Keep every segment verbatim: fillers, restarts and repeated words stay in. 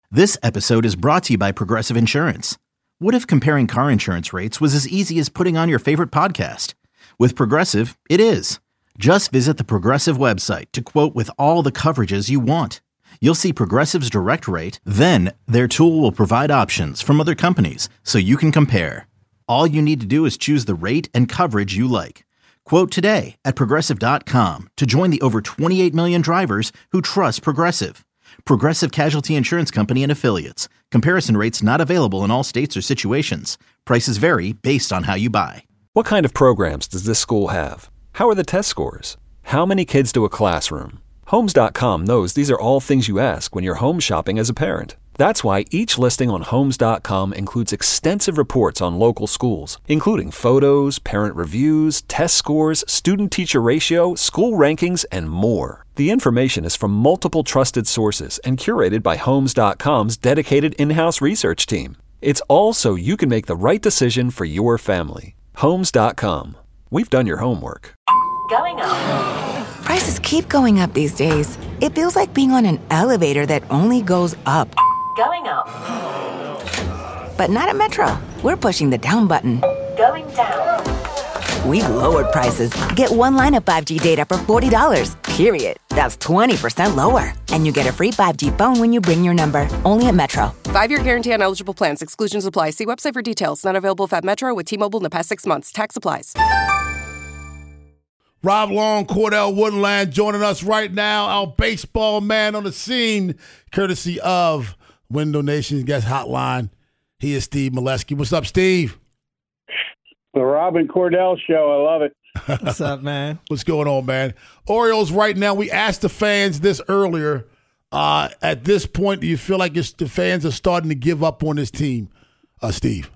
This episode is brought to you by Progressive Insurance. What if comparing car insurance rates was as easy as putting on your favorite podcast? With Progressive, it is. Just visit the Progressive website to quote with all the coverages you want. You'll see Progressive's direct rate, then their tool will provide options from other companies so you can compare. All you need to do is choose the rate and coverage you like. Quote today at progressive dot com to join the over twenty-eight million drivers who trust Progressive. Progressive Casualty Insurance Company and Affiliates. Comparison rates not available in all states or situations. Prices vary based on how you buy. What kind of programs does this school have? How are the test scores? How many kids do a classroom? Homes dot com knows these are all things you ask when you're home shopping as a parent. That's why each listing on Homes dot com includes extensive reports on local schools, including photos, parent reviews, test scores, student-teacher ratio, school rankings, and more. The information is from multiple trusted sources and curated by Homes dot com's dedicated in-house research team. It's all so you can make the right decision for your family. Homes dot com. We've done your homework. Going up. Prices keep going up these days. It feels like being on an elevator that only goes up. Going up. But not at Metro. We're pushing the down button. Going down. We've lowered prices. Get one line of five G data for forty dollars, period. That's twenty percent lower. And you get a free five G phone when you bring your number. Only at Metro. Five-year guarantee on eligible plans. Exclusions apply. See website for details. Not available at Metro with T-Mobile in the past six months. Tax applies. Rob Long, Cordell Woodland joining us right now. Our baseball man on the scene, courtesy of Window Nation's guest hotline. He is Steve Melewski. What's up, Steve? The Rob and Cordell show. I love it. What's up, man? What's going on, man? Orioles right now, we asked the fans this earlier. Uh, at this point, do you feel like it's, the fans are starting to give up on this team, uh, Steve?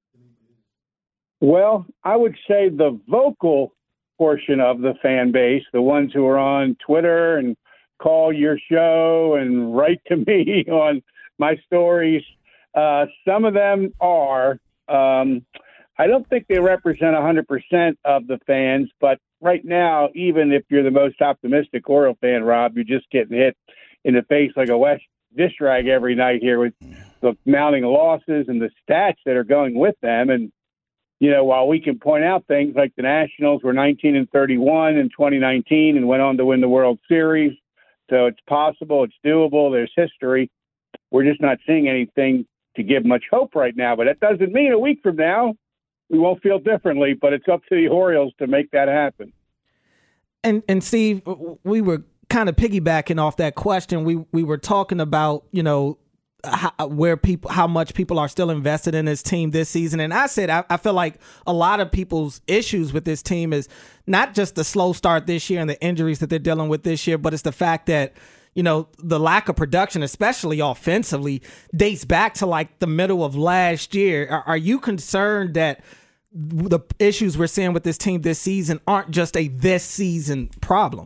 Well, I would say the vocal portion of the fan base, the ones who are on Twitter and call your show and write to me on my stories, uh, some of them are. Um, I don't think they represent one hundred percent of the fans, but right now, even if you're the most optimistic Oriole fan, Rob, you're just getting hit in the face like a West dish rag every night here with the mounting losses and the stats that are going with them. And, you know, while we can point out things like the Nationals were nineteen and thirty-one in twenty nineteen and went on to win the World Series, so it's possible, it's doable, there's history. We're just not seeing anything to give much hope right now. But that doesn't mean a week from now we won't feel differently, but it's up to the Orioles to make that happen. And and Steve, we were kind of piggybacking off that question. We we were talking about, you know, how, where people, how much people are still invested in this team this season. And I said, I, I feel like a lot of people's issues with this team is not just the slow start this year and the injuries that they're dealing with this year, but it's the fact that, you know, the lack of production, especially offensively, dates back to like the middle of last year. Are, are you concerned that the issues we're seeing with this team this season aren't just a this season problem?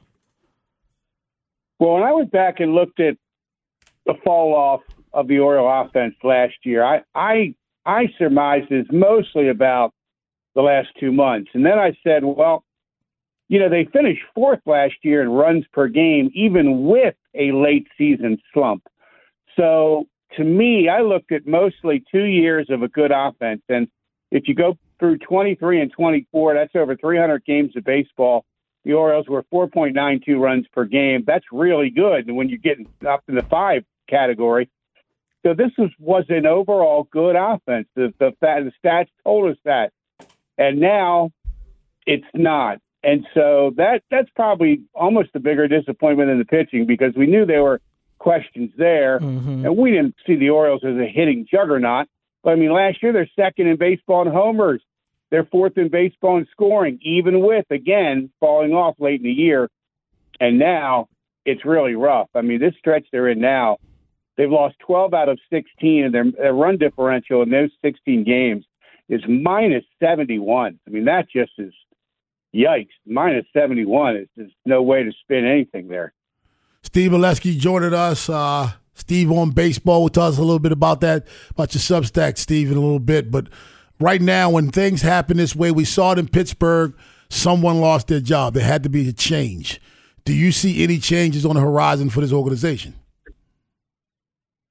Well, when I went back and looked at the fall off of the Oriole offense last year, I, I, I surmised it's mostly about the last two months. And then I said, well, you know, they finished fourth last year in runs per game, even with a late season slump. So to me, I looked at mostly two years of a good offense. And if you go through twenty-three and twenty-four, that's over three hundred games of baseball. The Orioles were four point nine two runs per game. That's really good. And when you're getting up in the five category. So this was, was an overall good offense. The, the, the stats told us that. And now it's not. And so that that's probably almost a bigger disappointment than the pitching, because we knew there were questions there. Mm-hmm. And we didn't see the Orioles as a hitting juggernaut. But, I mean, last year they're second in baseball in homers. They're fourth in baseball in scoring, even with, again, falling off late in the year. And now it's really rough. I mean, this stretch they're in now, they've lost twelve out of sixteen, and their, their run differential in those sixteen games is minus seventy-one. I mean, that just is yikes. Minus seventy-one is there's no way to spin anything there. Steve Melewski joining us. Uh, Steve on baseball. We'll tell us a little bit about that, about your Substack, Steve, in a little bit. But right now, when things happen this way, we saw it in Pittsburgh, someone lost their job. There had to be a change. Do you see any changes on the horizon for this organization? I,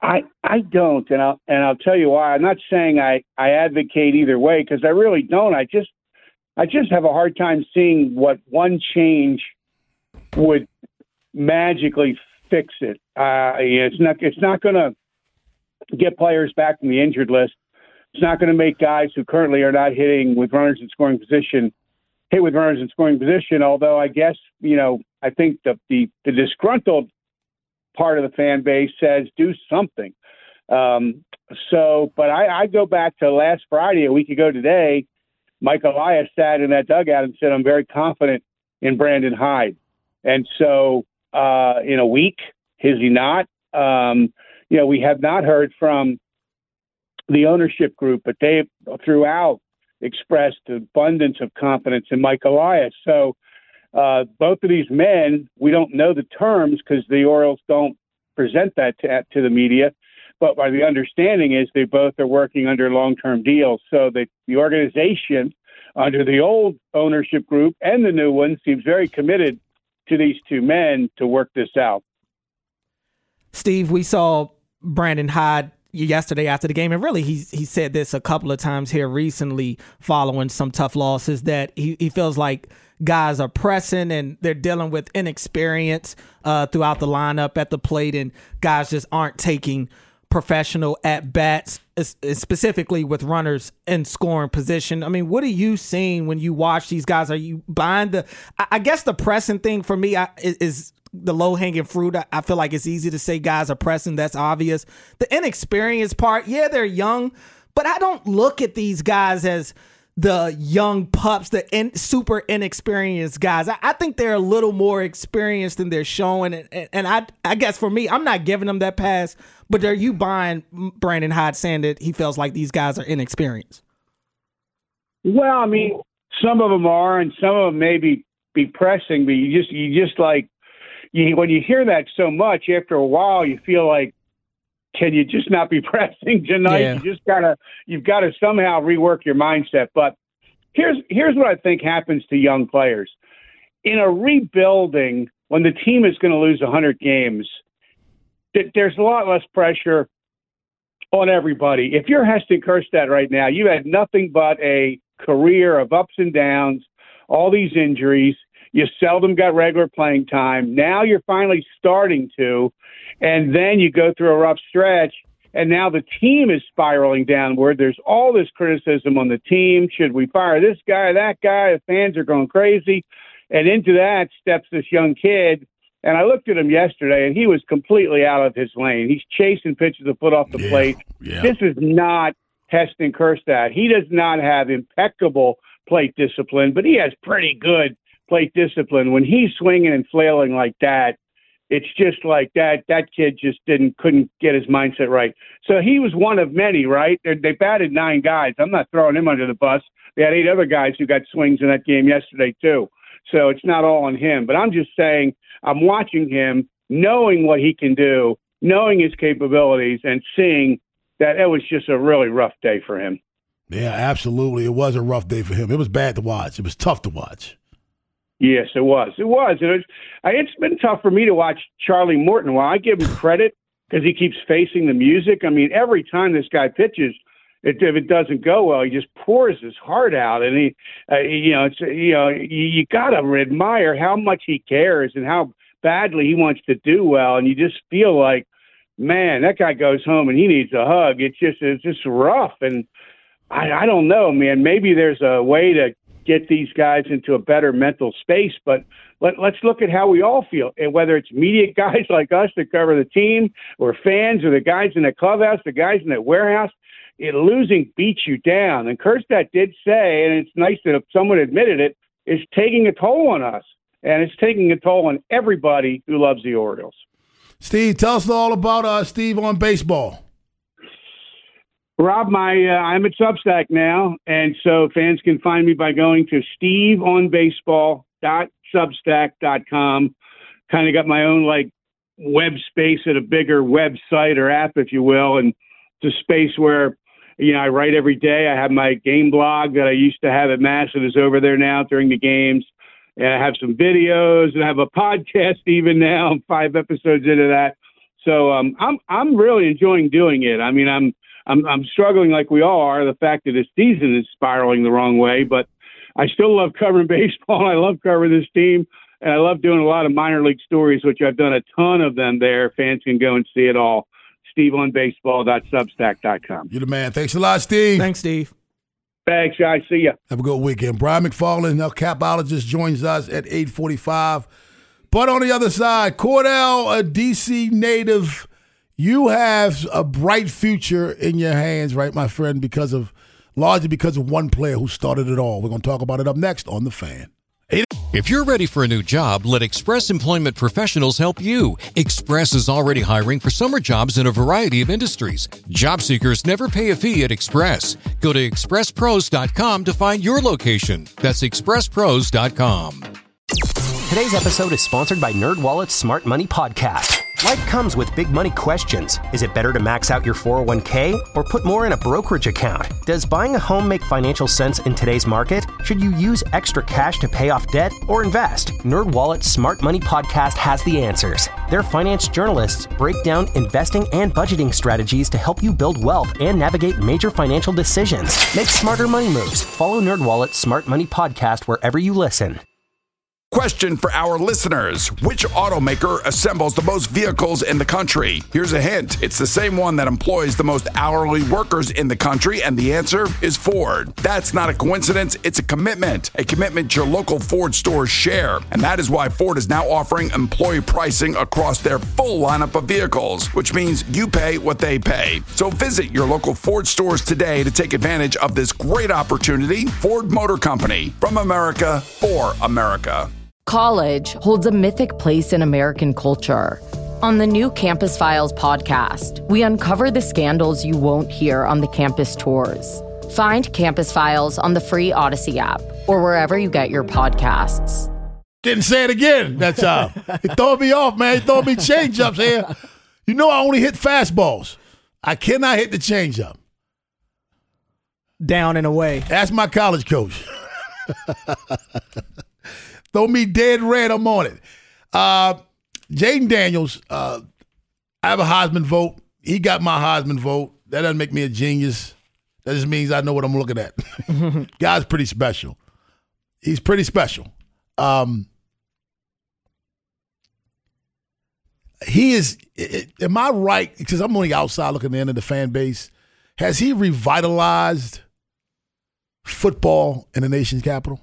I don't, and I'll and I'll tell you why. I'm not saying I, I advocate either way because I really don't. I just I just have a hard time seeing what one change would magically fix it. Uh, it's not it's not going to get players back from the injured list. It's not going to make guys who currently are not hitting with runners in scoring position hit with runners in scoring position. Although I guess you know I think the the, the disgruntled part of the fan base says do something. Um, so, but I, I go back to last Friday, a week ago today, Mike Elias sat in that dugout and said, I'm very confident in Brandon Hyde. And so, uh, in a week, is he not? Um, you know, we have not heard from the ownership group, but they throughout expressed abundance of confidence in Mike Elias. So, uh, both of these men, we don't know the terms because the Orioles don't present that to, to the media. But by the understanding is they both are working under long-term deals. So that the organization under the old ownership group and the new one seems very committed to these two men to work this out. Steve, we saw Brandon Hyde yesterday after the game, and really he he said this a couple of times here recently following some tough losses, that he, he feels like guys are pressing and they're dealing with inexperience uh, throughout the lineup at the plate, and guys just aren't taking professional at bats, specifically with runners in scoring position. I mean, what are you seeing when you watch these guys? Are you buying the? I guess the pressing thing for me is, is the low hanging fruit. I feel like it's easy to say guys are pressing. That's obvious. The inexperienced part, yeah, they're young, but I don't look at these guys as the young pups, the in, super inexperienced guys. I, I think they're a little more experienced than they're showing. And, and, and I I guess for me, I'm not giving them that pass, but are you buying Brandon Hyde saying that he feels like these guys are inexperienced? Well, I mean, some of them are, and some of them may be, be pressing, but you just, you just like, you, when you hear that so much, after a while, you feel like, can you just not be pressing tonight? Yeah. You just gotta, you've got to somehow rework your mindset. But here's here's what I think happens to young players in a rebuilding. When the team is going to lose one hundred games, th- there's a lot less pressure on everybody. If you're Heston Kjerstad right now, you had nothing but a career of ups and downs, all these injuries. You seldom got regular playing time. Now you're finally starting to, and then you go through a rough stretch, and now the team is spiraling downward. There's all this criticism on the team. Should we fire this guy, that guy? The fans are going crazy. And into that steps this young kid. And I looked at him yesterday, and he was completely out of his lane. He's chasing pitches a foot off the yeah, plate. Yeah. This is not Heston Kjerstad. He does not have impeccable plate discipline, but he has pretty good plate discipline. When he's swinging and flailing like that, it's just like that. That kid just didn't couldn't get his mindset right. So he was one of many, right? They, they batted nine guys. I'm not throwing him under the bus. They had eight other guys who got swings in that game yesterday too. So it's not all on him. But I'm just saying, I'm watching him, knowing what he can do, knowing his capabilities, and seeing that it was just a really rough day for him. Yeah, absolutely. It was a rough day for him. It was bad to watch. It was tough to watch. Yes, it was. It was. It was it's been tough for me to watch Charlie Morton. While I give him credit because he keeps facing the music, I mean, every time this guy pitches, it, if it doesn't go well, he just pours his heart out. And, he, uh, you know, it's, you know, you, you got to admire how much he cares and how badly he wants to do well. And you just feel like, man, that guy goes home and he needs a hug. It's just, it's just rough. And I, I don't know, man, maybe there's a way to get these guys into a better mental space, but let, let's look at how we all feel. And whether it's media guys like us that cover the team, or fans, or the guys in the clubhouse, the guys in the warehouse, it, losing beats you down. And Kjerstad did say, and it's nice that someone admitted it, it's taking a toll on us. And it's taking a toll on everybody who loves the Orioles. Steve, tell us all about uh, Steve on Baseball. Rob, my uh, I'm at Substack now, and so fans can find me by going to steve on baseball dot substack dot com. Kind of got my own like web space at a bigger website or app, if you will, and it's a space where you know I write every day. I have my game blog that I used to have at Mass that is over there now during the games, and I have some videos and I have a podcast even now. I'm five episodes into that. So um, I'm I'm really enjoying doing it. I mean, I'm I'm I'm struggling like we all are. The fact that this season is spiraling the wrong way, but I still love covering baseball. And I love covering this team, and I love doing a lot of minor league stories, which I've done a ton of them there. Fans can go and see it all. Steve on baseball dot substack dot com. You're the man. Thanks a lot, Steve. Thanks, Steve. Thanks, guys. See ya. Have a good weekend. Brian McFarland, our capologist, joins us at eight forty-five. But on the other side, Cordell, a D C native, you have a bright future in your hands, right, my friend, because of largely because of one player who started it all. We're going to talk about it up next on The Fan. If you're ready for a new job, let Express Employment Professionals help you. Express is already hiring for summer jobs in a variety of industries. Job seekers never pay a fee at Express. Go to express pros dot com to find your location. That's express pros dot com. Today's episode is sponsored by NerdWallet's Smart Money Podcast. Life comes with big money questions. Is it better to max out your four oh one k or put more in a brokerage account? Does buying a home make financial sense in today's market? Should you use extra cash to pay off debt or invest? NerdWallet's Smart Money Podcast has the answers. Their finance journalists break down investing and budgeting strategies to help you build wealth and navigate major financial decisions. Make smarter money moves. Follow NerdWallet's Smart Money Podcast wherever you listen. Question for our listeners. Which automaker assembles the most vehicles in the country? Here's a hint. It's the same one that employs the most hourly workers in the country, and the answer is Ford. That's not a coincidence. It's a commitment. A commitment your local Ford stores share. And that is why Ford is now offering employee pricing across their full lineup of vehicles, which means you pay what they pay. So visit your local Ford stores today to take advantage of this great opportunity. Ford Motor Company, from America, for America. College holds a mythic place in American culture. On the new Campus Files podcast, we uncover the scandals you won't hear on the campus tours. Find Campus Files on the free Odyssey app or wherever you get your podcasts. Didn't say it again that time. It threw me off, man. It threw me change-ups here. You know I only hit fastballs. I cannot hit the change-up. Down and away. Ask my college coach. Throw me dead red, I'm on it. Uh, Jaden Daniels, uh, I have a Heisman vote. He got my Heisman vote. That doesn't make me a genius. That just means I know what I'm looking at. Guy's pretty special. He's pretty special. Um, he is, am I right? Because I'm only outside looking in at the fan base. Has he revitalized football in the nation's capital?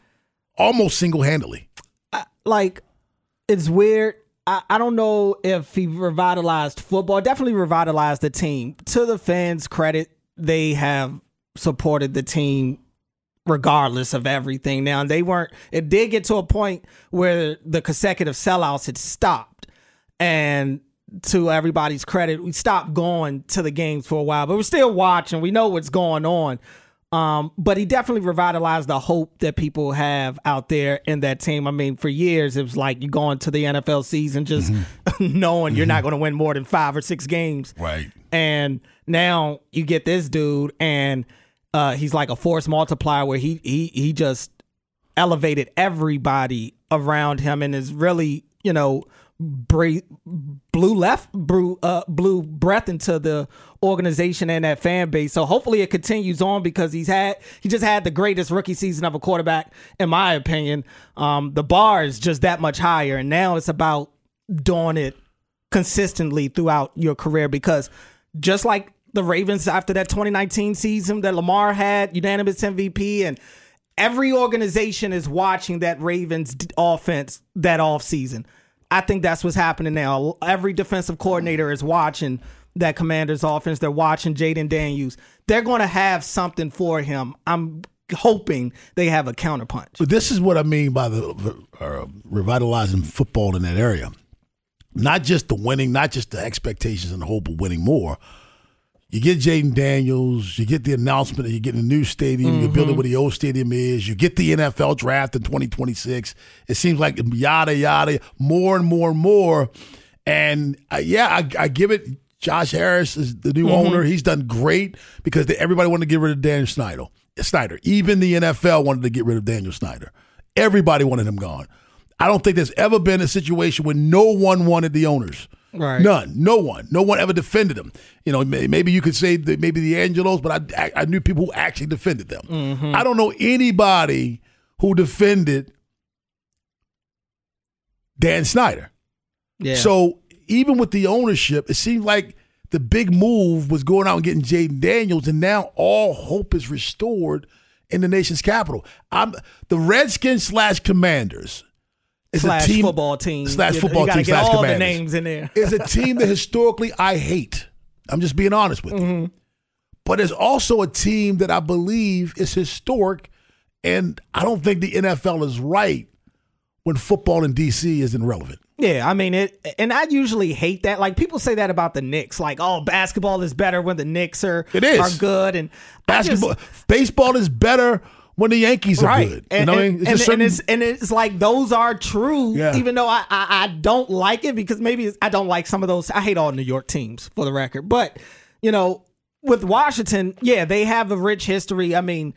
Almost single-handedly. I, like, it's weird. I, I don't know if he revitalized football. Definitely revitalized the team. To the fans' credit, they have supported the team regardless of everything. Now, they weren't. It did get to a point where the consecutive sellouts had stopped. And to everybody's credit, we stopped going to the games for a while. But we're still watching. We know what's going on. Um, but he definitely revitalized the hope that people have out there in that team. I mean, for years, it was like you going to the N F L season just mm-hmm. knowing mm-hmm. you're not going to win more than five or six games. Right. And now you get this dude, and uh, he's like a force multiplier where he he he just elevated everybody around him and is really, you know, breathe, blew left, blew, uh, blew breath into the organization and that fan base. So hopefully it continues on because he's had he just had the greatest rookie season of a quarterback, in my opinion. Um, the bar is just that much higher, and now it's about doing it consistently throughout your career because just like the Ravens after that twenty nineteen season that Lamar had, unanimous M V P, and every organization is watching that Ravens offense that offseason. I think that's what's happening now. Every defensive coordinator is watching that Commanders offense. They're watching Jaden Daniels. They're going to have something for him. I'm hoping they have a counterpunch. But this is what I mean by the uh, revitalizing football in that area. Not just the winning, not just the expectations and the hope of winning more. You get Jaden Daniels, you get the announcement that you're getting a new stadium, mm-hmm. you're building where the old stadium is, you get the N F L draft in twenty twenty-six. It seems like yada, yada, more and more and more. And, uh, yeah, I, I give it, Josh Harris is the new mm-hmm. owner. He's done great because they, everybody wanted to get rid of Daniel Snyder. Snyder. Even the N F L wanted to get rid of Daniel Snyder. Everybody wanted him gone. I don't think there's ever been a situation where no one wanted the owners. Right. None. No one. No one ever defended them. You know, maybe you could say that maybe the Angelos, but I, I, I knew people who actually defended them. Mm-hmm. I don't know anybody who defended Dan Snyder. Yeah. So even with the ownership, it seemed like the big move was going out and getting Jaden Daniels, and now all hope is restored in the nation's capital. I'm the Redskins slash Commanders. It's slash a team, football team. Slash you, football you team get slash all Commanders. the names in there. It's a team that historically I hate. I'm just being honest with mm-hmm. you. But it's also a team that I believe is historic, and I don't think the N F L is right when football in D C isn't relevant. Yeah, I mean it, and I usually hate that. Like people say that about the Knicks, like, "Oh, basketball is better when the Knicks are it is. are good," and basketball, just, baseball is better when the Yankees are right. good. And, you know, and, it's and, certain, and it's and it's like those are true, yeah. even though I, I I don't like it because maybe it's, I don't like some of those. I hate all New York teams for the record, but you know, with Washington, yeah, they have a rich history. I mean,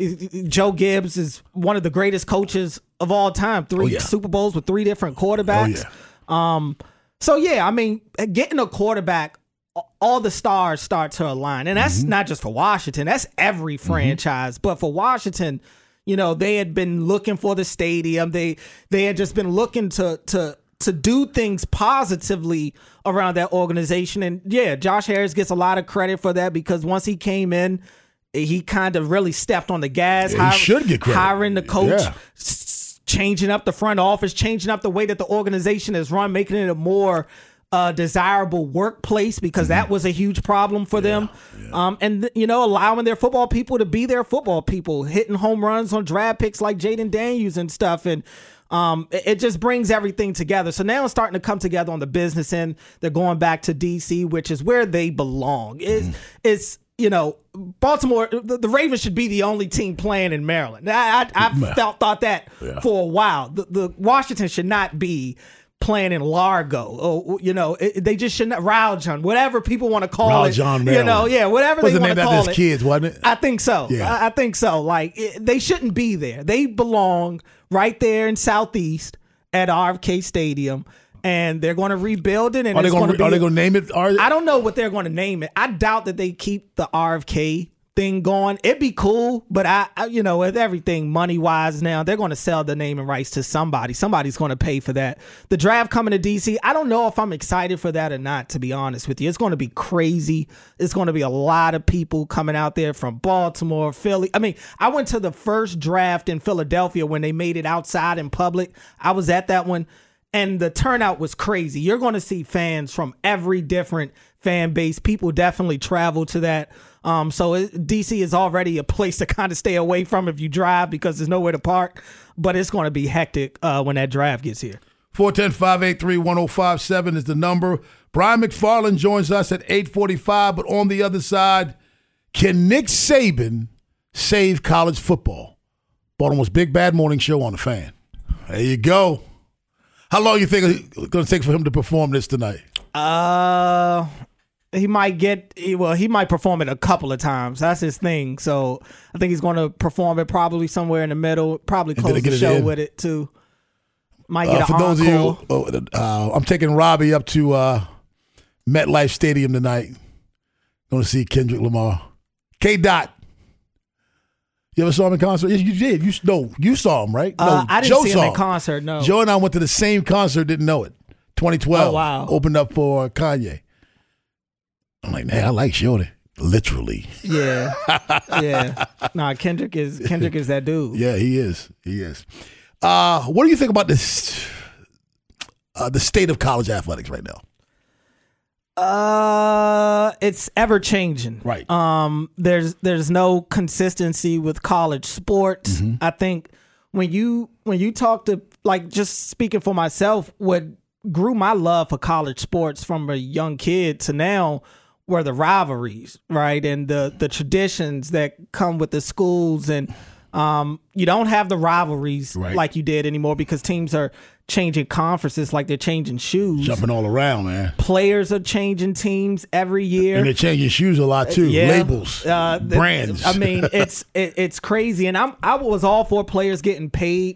Joe Gibbs is one of the greatest coaches of all time. Three oh, yeah. Super Bowls with three different quarterbacks. Oh, yeah. Um, so yeah, I mean, getting a quarterback, all the stars start to align, and that's mm-hmm. not just for Washington. That's every franchise. Mm-hmm. But for Washington, you know, they had been looking for the stadium. They they had just been looking to to to do things positively around that organization. And yeah, Josh Harris gets a lot of credit for that because once he came in, he kind of really stepped on the gas. Yeah, hire, he should get credit. Hiring the coach. Yeah. S- changing up the front office, changing up the way that the organization is run, making it a more uh, desirable workplace because mm-hmm. that was a huge problem for yeah, them. Yeah. Um, and, you know, allowing their football people to be their football people, hitting home runs on draft picks like Jaden Daniels and stuff. And um, it, it just brings everything together. So now it's starting to come together on the business end. They're going back to D C, which is where they belong. It's, mm-hmm. it's you know, Baltimore, the, the Ravens should be the only team playing in Maryland. I, I, I've felt, thought that yeah. for a while. The, the Washington should not be playing in Largo. Or, you know, it, they just shouldn't. Rowjon, whatever people want to call Raul it. John you know, yeah, whatever was they want to call it. it. Kids, wasn't it? I think so. Yeah. I, I think so. Like, it, they shouldn't be there. They belong right there in Southeast at R F K Stadium. And they're going to rebuild it. And are they going to are they going to name it? Are I don't know what they're going to name it. I doubt that they keep the R F K thing going. It'd be cool, but I, I you know, with everything money wise now, they're going to sell the naming rights to somebody. Somebody's going to pay for that. The draft coming to D C, I don't know if I'm excited for that or not, to be honest with you. It's going to be crazy. It's going to be a lot of people coming out there from Baltimore, Philly. I mean, I went to the first draft in Philadelphia when they made it outside in public. I was at that one. And the turnout was crazy. You're going to see fans from every different fan base. People definitely travel to that. Um, so it, D C is already a place to kind of stay away from if you drive because there's nowhere to park. But it's going to be hectic uh, when that draft gets here. four one zero, five eight three, one zero five seven is the number. Brian McFarland joins us at eight forty-five. But on the other side, can Nick Saban save college football? Baltimore's Big Bad Morning Show on the Fan. There you go. How long you think it's going to take for him to perform this tonight? Uh, he might get well. He might perform it a couple of times. That's his thing. So I think he's going to perform it probably somewhere in the middle. Probably close the show with it too. Might get uh, for an those encore. of you, uh, I'm taking Robbie up to uh, MetLife Stadium tonight. Going to see Kendrick Lamar. K. Dot. You ever saw him in concert? Yes, you did. You no, you saw him, right? No, uh, I didn't Joe see him saw in him. concert. No, Joe and I went to the same concert. Didn't know it. twenty twelve. Oh, wow. Opened up for Kanye. I'm like, man, I like Shorty. Literally. Yeah, yeah. Nah, Kendrick is Kendrick is that dude. Yeah, he is. He is. Uh, what do you think about this? Uh, the state of college athletics right now. Uh, it's ever changing. Right. Um, there's there's no consistency with college sports. Mm-hmm. I think when you when you talk to, like, just speaking for myself, what grew my love for college sports from a young kid to now were the rivalries, right, and the the traditions that come with the schools. And um, you don't have the rivalries right. like you did anymore because teams are changing conferences like they're changing shoes. Jumping all around, man. Players are changing teams every year. And they're changing shoes a lot, too. Yeah. Labels, uh, brands. I mean, it's it, it's crazy. And I'm, I was all for players getting paid.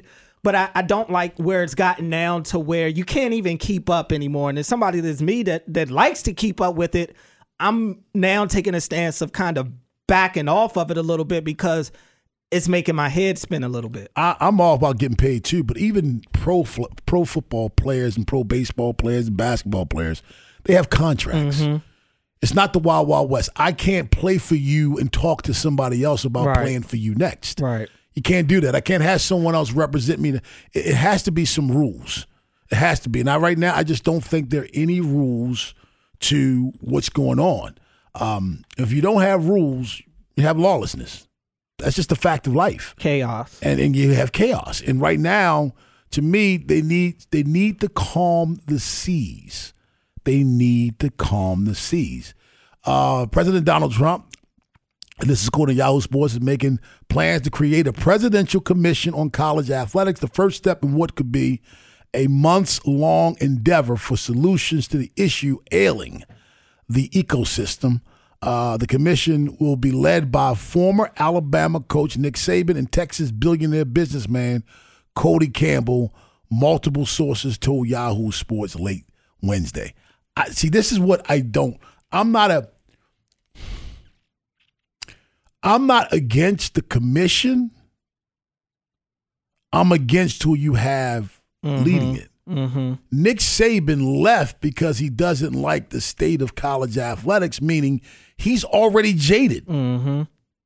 but I, I don't like where it's gotten down to where you can't even keep up anymore. And as somebody that's me that that likes to keep up with it, I'm now taking a stance of kind of backing off of it a little bit because it's making my head spin a little bit. I, I'm all about getting paid too, but even pro pro football players and pro baseball players and basketball players, they have contracts. Mm-hmm. It's not the Wild Wild West. I can't play for you and talk to somebody else about right. playing for you next. Right. You can't do that. I can't have someone else represent me. It, it has to be some rules. It has to be. Now, right now, I just don't think there are any rules to what's going on. Um, if you don't have rules, you have lawlessness. That's just a fact of life. Chaos. And and you have chaos. And right now, to me, they need they need to calm the seas. They need to calm the seas. Uh, President Donald Trump, and this is according to Yahoo Sports, is making plans to create a presidential commission on college athletics, the first step in what could be a months-long endeavor for solutions to the issue ailing the ecosystem. Uh, the commission will be led by former Alabama coach Nick Saban and Texas billionaire businessman Cody Campbell, multiple sources told Yahoo Sports late Wednesday. I, see, this is what I don't. I'm not a. I'm not against the commission. I'm against who you have mm-hmm. leading it. Mm-hmm. Nick Saban left because he doesn't like the state of college athletics, meaning he's already jaded. Mm-hmm.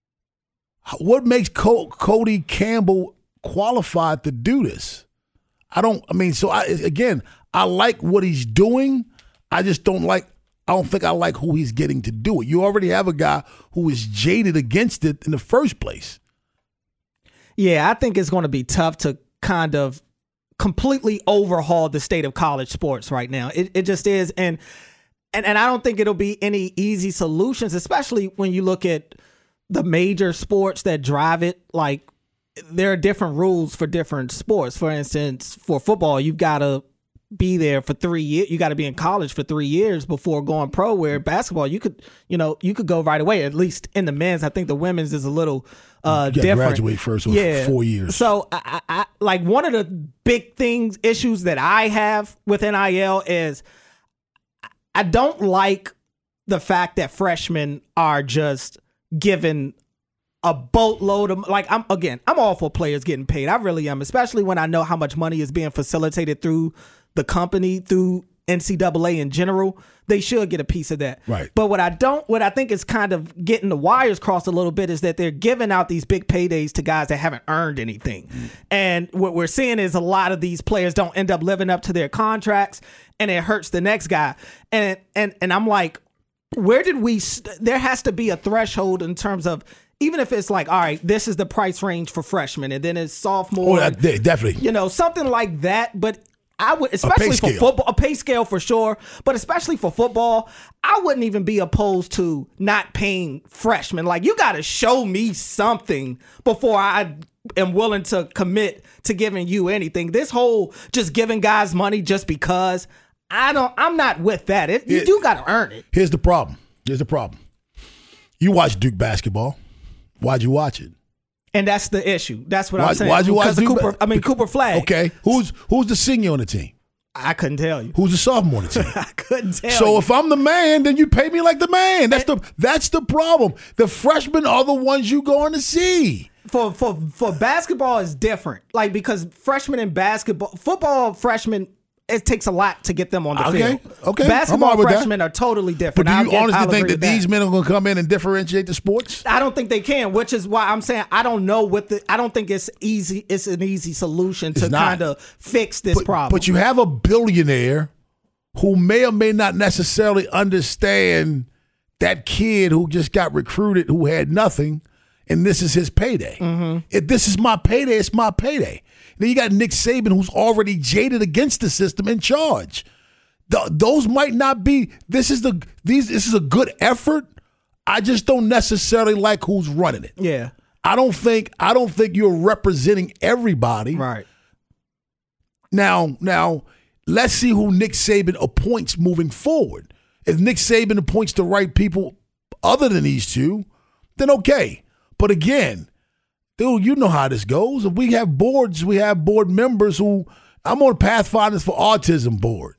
What makes Co- Cody Campbell qualified to do this? I don't. I mean, so I, again, I like what he's doing. I just don't like. I don't think I like who he's getting to do it. You already have a guy who is jaded against it in the first place. Yeah, I think it's going to be tough to kind of completely overhaul the state of college sports right now. It it just is. And and and I don't think it'll be any easy solutions, especially when you look at the major sports that drive it. Like, there are different rules for different sports. For instance, for football, you've got to be there for three years. You got to be in college for three years before going pro. Where basketball, you could, you know, you could go right away. At least in the men's, I think the women's is a little uh, you different. Graduate first, or yeah. four years. So, I, I, like one of the big things, issues that I have with N I L is I don't like the fact that freshmen are just given a boatload of, like, I'm again, I'm all for players getting paid. I really am, especially when I know how much money is being facilitated through the company, through N C double A in general. They should get a piece of that. Right. But what I don't, what I think is kind of getting the wires crossed a little bit is that they're giving out these big paydays to guys that haven't earned anything. Mm. And what we're seeing is a lot of these players don't end up living up to their contracts, and it hurts the next guy. And and and I'm like, where did we, there has to be a threshold in terms of, even if it's like, all right, this is the price range for freshmen, and then it's sophomore. Oh, that, definitely. You know, something like that. But I would, especially for football, a pay scale for sure, but especially for football, I wouldn't even be opposed to not paying freshmen. Like, you got to show me something before I am willing to commit to giving you anything. This whole just giving guys money just because, I don't, I'm not with that. It, you it, do got to earn it. Here's the problem. Here's the problem. You watch Duke basketball. Why'd you watch it? And that's the issue. That's what why, I'm saying. Why'd you watch Duke? Cooper, I mean, Cooper Flag. Okay. Who's who's the senior on the team? I couldn't tell you. Who's the sophomore on the team? I couldn't tell so you. if I'm the man, then you pay me like the man. That's the that's the problem. The freshmen are the ones you going to see. For for for basketball is different. Like, because freshmen in basketball, football freshmen, it takes a lot to get them on the okay, field. Okay, basketball I'm freshmen are totally different. But do you I'll get, honestly I'll think that, that these men are going to come in and differentiate the sports? I don't think they can, which is why I'm saying I don't know what the. I don't think it's easy. It's an easy solution to kind of fix this but, problem. But you have a billionaire who may or may not necessarily understand that kid who just got recruited who had nothing, and this is his payday. Mm-hmm. If this is my payday, it's my payday. Then you got Nick Saban, who's already jaded against the system, in charge. The, those might not be. This is the these. This is a good effort. I just don't necessarily like who's running it. Yeah, I don't think. I don't think you're representing everybody. Right. Now, now, let's see who Nick Saban appoints moving forward. If Nick Saban appoints the right people other than these two, then okay. But again, dude, you know how this goes. If we have boards, we have board members who, I'm on Pathfinders for Autism board.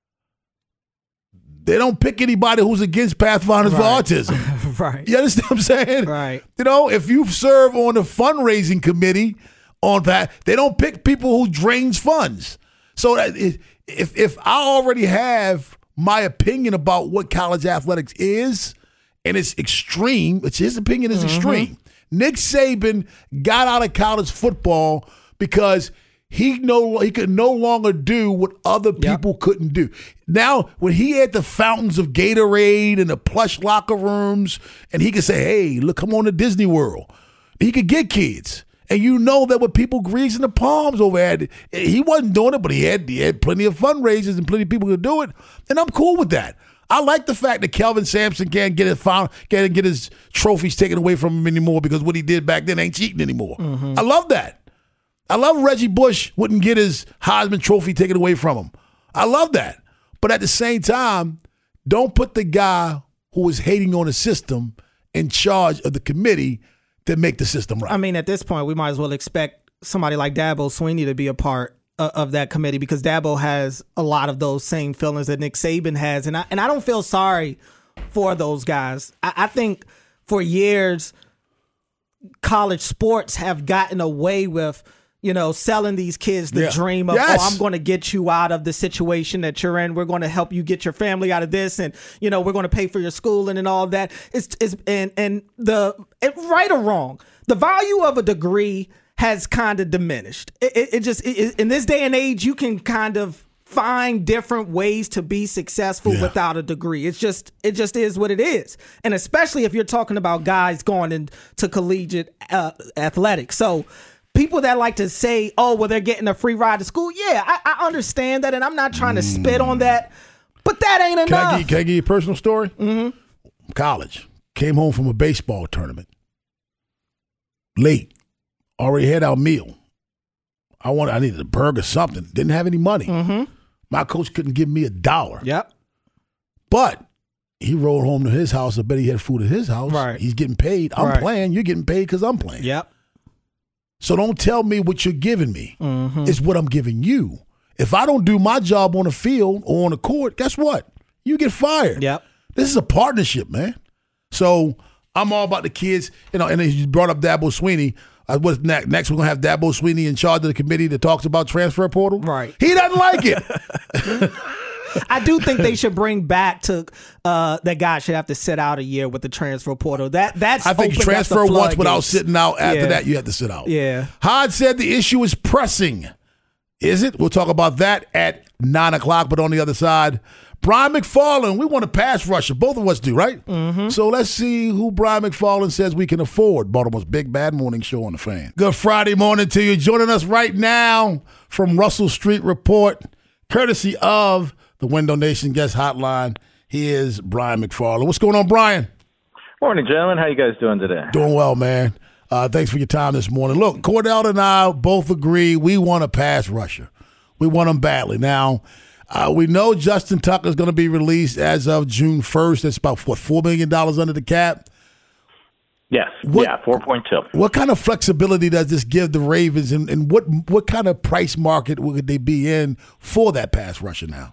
They don't pick anybody who's against Pathfinders Right. for Autism. Right. You understand what I'm saying? Right. You know, if you serve on the fundraising committee on that, they don't pick people who drains funds. So that if if I already have my opinion about what college athletics is, and it's extreme, it's his opinion is Mm-hmm. extreme. Nick Saban got out of college football because he no he could no longer do what other people yep. couldn't do. Now, when he had the fountains of Gatorade and the plush locker rooms, and he could say, "Hey, look, come on to Disney World," he could get kids. And you know that with people greasing the palms over at he wasn't doing it, but he had he had plenty of fundraisers and plenty of people to do it, and I'm cool with that. I like the fact that Kelvin Sampson can't get his found, can't get his trophies taken away from him anymore because what he did back then ain't cheating anymore. Mm-hmm. I love that. I love Reggie Bush wouldn't get his Heisman Trophy taken away from him. I love that. But at the same time, don't put the guy who is hating on the system in charge of the committee that make the system right. I mean, at this point, we might as well expect somebody like Dabo Swinney to be a part of, of that committee because Dabo has a lot of those same feelings that Nick Saban has. And I, and I don't feel sorry for those guys. I, I think for years, college sports have gotten away with you know, selling these kids the yeah. dream of, yes. oh, I'm going to get you out of the situation that you're in. We're going to help you get your family out of this. And, you know, we're going to pay for your schooling and all that. It's, it's and, and the, it, right or wrong, the value of a degree has kind of diminished. It, it, it just, it, in this day and age, you can kind of find different ways to be successful yeah. without a degree. It's just, it just is what it is. And especially if you're talking about guys going into collegiate uh, athletics. So, people that like to say, oh, well, they're getting a free ride to school. Yeah, I, I understand that, and I'm not trying to mm. spit on that, but that ain't enough. Can I give, can I give you a personal story? Mm-hmm. College. Came home from a baseball tournament. Late. Already had our meal. I wanted, I needed a burger or something. Didn't have any money. Mm-hmm. My coach couldn't give me a dollar. Yep. But he rolled home to his house. I bet he had food at his house. Right. He's getting paid. I'm right. playing. You're getting paid because I'm playing. Yep. So don't tell me what you're giving me. Mm-hmm. It's what I'm giving you. If I don't do my job on the field or on the court, guess what? You get fired. Yep. This is a partnership, man. So I'm all about the kids. You know, and then you brought up Dabo Swinney. Uh, what's next? Next, we're going to have Dabo Swinney in charge of the committee that talks about transfer portal. Right. He doesn't like it. I do think they should bring back to uh, that guy should have to sit out a year with the transfer portal. That that's I think transfer once without sitting out. After yeah. that, you have to sit out. Yeah. Hod said the issue is pressing. Is it? We'll talk about that at nine o'clock. But on the other side, Brian McFarland. We want to pass rusher. Both of us do, right? Mm-hmm. So let's see who Brian McFarland says we can afford. Baltimore's Big Bad Morning Show on the Fan. Good Friday morning to you. Joining us right now from Russell Street Report, courtesy of the Window Nation Guest Hotline. He is Brian McFarland. What's going on, Brian? Morning, gentlemen. How you guys doing today? Doing well, man. Uh, thanks for your time this morning. Look, Cordell and I both agree we want a pass rusher. We want him badly. Now, uh, we know Justin Tucker is going to be released as of June first. That's about, what, four million dollars under the cap? Yes. What, yeah, four point two. What kind of flexibility does this give the Ravens, and, and what what kind of price market would they be in for that pass rusher now?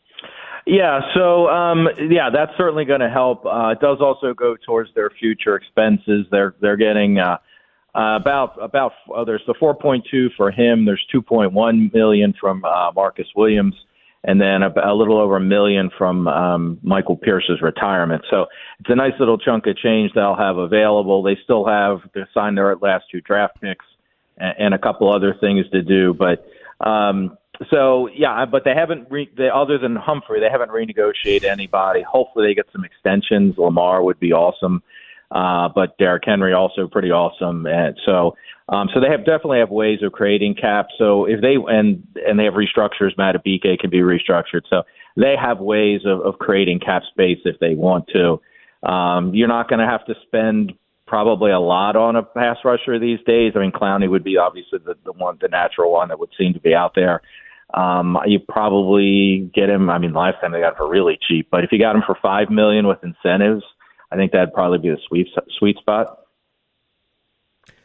Yeah, so, um, yeah, that's certainly going to help. Uh, it does also go towards their future expenses. They're they're getting uh, uh, about, about uh, there's the four point two for him. There's two point one million dollars from uh, Marcus Williams, and then a, a little over a million from um, Michael Pierce's retirement. So it's a nice little chunk of change they'll have available. They still have to sign their last two draft picks and, and a couple other things to do. But um, so, yeah, but they haven't, re- they, other than Humphrey, they haven't renegotiated anybody. Hopefully they get some extensions. Lamar would be awesome. Uh, but Derrick Henry also pretty awesome. And so, Um, so they have definitely have ways of creating cap. So if they and and they have restructures, Matabike can be restructured. So they have ways of, of creating cap space if they want to. Um, you're not going to have to spend probably a lot on a pass rusher these days. I mean, Clowney would be obviously the, the one, the natural one that would seem to be out there. Um, you probably get him. I mean, last time they got him for really cheap, but if you got him for five million with incentives, I think that'd probably be the sweet sweet spot.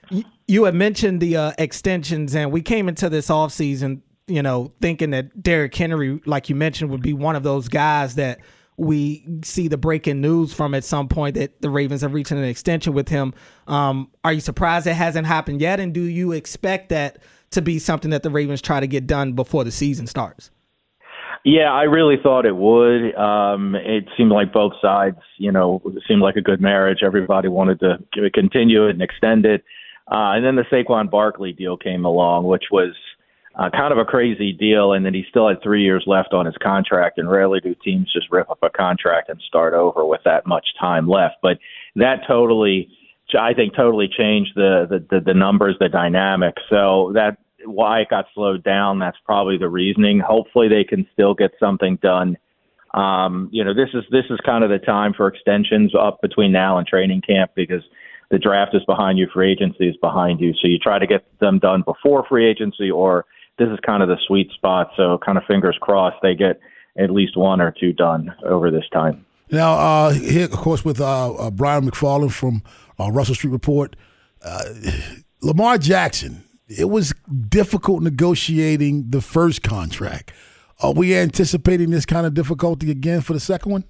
You had mentioned the uh, extensions, and we came into this offseason, you know, thinking that Derrick Henry, like you mentioned, would be one of those guys that we see the breaking news from at some point that the Ravens have reached an extension with him. Um, are you surprised it hasn't happened yet? And do you expect that to be something that the Ravens try to get done before the season starts? Yeah, I really thought it would. Um, it seemed like both sides, you know, it seemed like a good marriage. Everybody wanted to continue it and extend it. Uh, and then the Saquon Barkley deal came along, which was uh, kind of a crazy deal. And then he still had three years left on his contract. And rarely do teams just rip up a contract and start over with that much time left. But that totally, I think, totally changed the the, the, the numbers, the dynamic. So that. Why it got slowed down, that's probably the reasoning. Hopefully they can still get something done. Um, you know, this is this is kind of the time for extensions up between now and training camp because the draft is behind you, free agency is behind you. So you try to get them done before free agency, or this is kind of the sweet spot. So kind of fingers crossed they get at least one or two done over this time. Now, uh, here, of course, with uh, uh, Brian McFarland from uh, Russell Street Report, uh, Lamar Jackson, it was difficult negotiating the first contract. Are we anticipating this kind of difficulty again for the second one?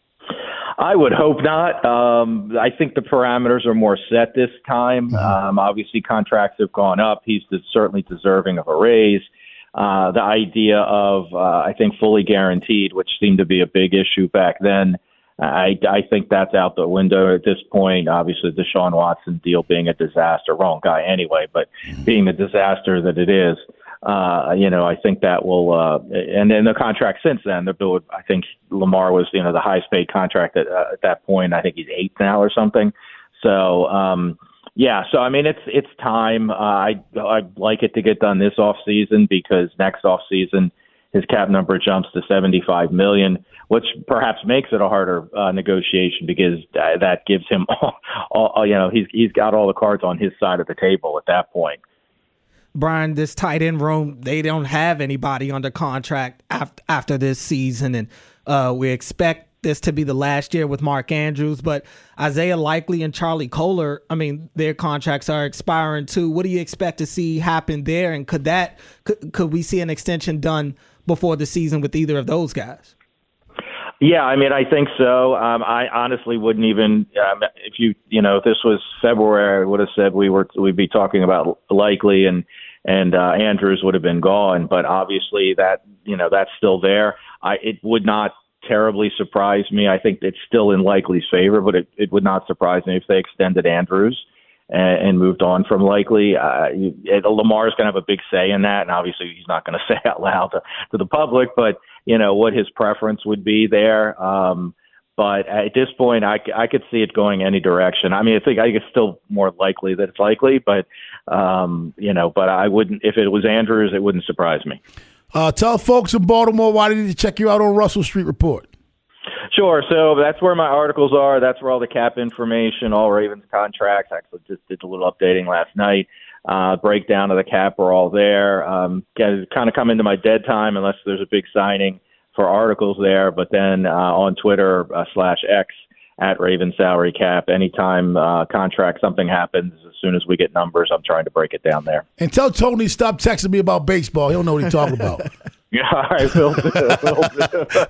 I would hope not. Um, I think the parameters are more set this time. Mm-hmm. Um, obviously, contracts have gone up. He's certainly deserving of a raise. Uh, the idea of, uh, I think, fully guaranteed, which seemed to be a big issue back then, I, I think that's out the window at this point. Obviously, the Deshaun Watson deal being a disaster, wrong guy anyway, but being the disaster that it is, uh, you know, I think that will, uh, and then the contract since then, the bill, I think Lamar was, you know, the highest paid contract at, uh, at that point. I think he's eighth now or something. So, um, yeah, so I mean, it's it's time. Uh, I I'd like it to get done this off season because next off season his cap number jumps to seventy-five million dollars, which perhaps makes it a harder uh, negotiation because uh, that gives him all, all, you know, he's he's got all the cards on his side of the table at that point. Brian, this tight end room, they don't have anybody under contract after after this season, and uh, we expect this to be the last year with Mark Andrews, but Isaiah Likely and Charlie Kohler, I mean, their contracts are expiring too. What do you expect to see happen there? And could that could, could we see an extension done before the season with either of those guys? Yeah, I mean, I think so. Um, I honestly wouldn't even, um, if you, you know, if this was February, I would have said we were, we'd be talking about Likely and, and uh, Andrews would have been gone. But obviously that, you know, that's still there. I, it would not terribly surprise me. I think it's still in Likely's favor, but it, it would not surprise me if they extended Andrews and, and moved on from Likely. Uh, it, Lamar's going to have a big say in that, and obviously he's not going to say out loud to, to the public, but, you know, what his preference would be there. Um, but at this point, I, I could see it going any direction. I mean, I think, I think it's still more likely that it's Likely, but, um, you know, but I wouldn't, if it was Andrews, it wouldn't surprise me. Uh, tell folks in Baltimore why they need to check you out on Russell Street Report. Sure. So that's where my articles are. That's where all the cap information, all Ravens contracts. Actually, just did a little updating last night. Uh, breakdown of the cap are all there. Um, kind of come into my dead time unless there's a big signing for articles there. But then uh, on Twitter uh, slash X at Raven Salary Cap, anytime uh, contract something happens, as soon as we get numbers, I'm trying to break it down there. And tell Tony stop texting me about baseball. He don't know what he's talking about. Yeah, all right, will do. Will do.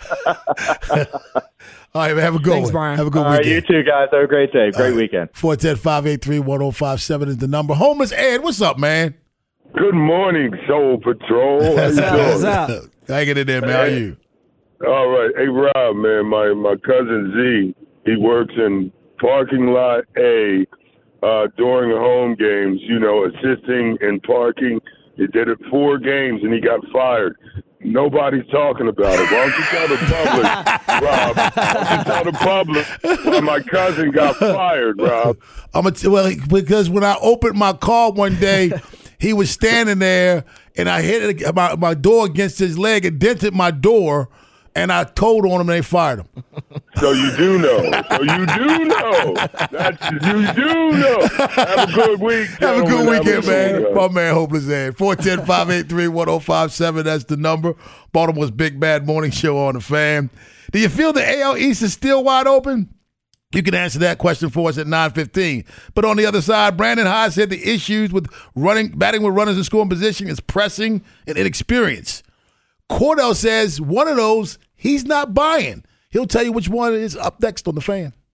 All right, man, have a good Thanks, one. Brian. Have a good all right, weekend. you too, guys. Have a great day. Great right. weekend. four one zero, five eight three, one zero five seven is the number. Homeless Ed, what's up, man? Good morning, Soul Patrol. How you doing? What's up? Hanging in there, man. How are you? All right. Hey, Rob, man, my, my cousin Z, he works in parking lot A uh, during home games, you know, assisting in parking. He did it four games, and he got fired. Nobody's talking about it. Why don't you tell the public, Rob? Why don't you tell the public why my cousin got fired, Rob? I'm a t- well, because when I opened my car one day, he was standing there, and I hit it, my, my door against his leg and dented my door, and I told on him, and they fired him. So you do know. So you do know. That's, you do know. Have a good week, Have a good weekend, man. Week, My man, Hopeless Ed. four one zero, five eight three, one zero five seven. That's the number. Baltimore's Big Bad Morning Show on the Fan. Do you feel the A L East is still wide open? You can answer that question for us at nine fifteen. But on the other side, Brandon High said the issues with running, batting with runners in scoring position is pressing and inexperience. Cordell says one of those he's not buying. He'll tell you which one is up next on The Fan.